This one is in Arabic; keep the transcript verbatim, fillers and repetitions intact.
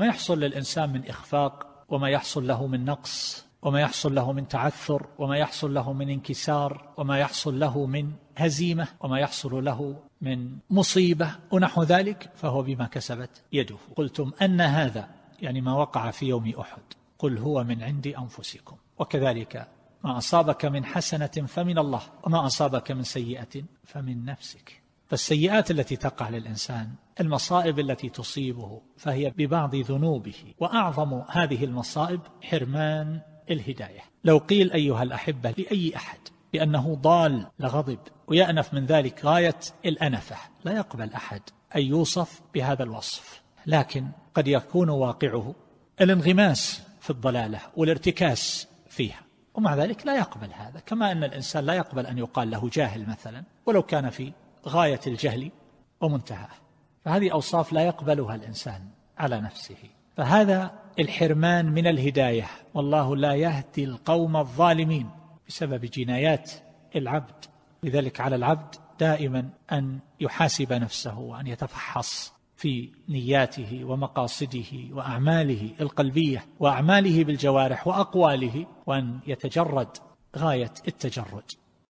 ما يحصل للإنسان من إخفاق، وما يحصل له من نقص، وما يحصل له من تعثر، وما يحصل له من انكسار، وما يحصل له من هزيمة، وما يحصل له من مصيبة ونحو ذلك، فهو بما كسبت يده. قلتم أن هذا، يعني ما وقع في يوم أحد، قل هو من عند أنفسكم. وكذلك ما أصابك من حسنة فمن الله، وما أصابك من سيئة فمن نفسك. فالسيئات التي تقع للإنسان، المصائب التي تصيبه، فهي ببعض ذنوبه. وأعظم هذه المصائب حرمان الهداية. لو قيل أيها الأحبة لأي أحد بأنه ضال لغضب ويأنف من ذلك غاية الأنفة، لا يقبل أحد أن يوصف بهذا الوصف، لكن قد يكون واقعه الانغماس في الضلالة والارتكاس فيها، ومع ذلك لا يقبل هذا. كما أن الإنسان لا يقبل أن يقال له جاهل مثلا ولو كان في غاية الجهل ومنتهاه. فهذه أوصاف لا يقبلها الإنسان على نفسه. فهذا الحرمان من الهداية، والله لا يهدي القوم الظالمين، بسبب جنايات العبد. لذلك على العبد دائما أن يحاسب نفسه، وأن يتفحص في نياته ومقاصده وأعماله القلبية وأعماله بالجوارح وأقواله، وأن يتجرد غاية التجرد.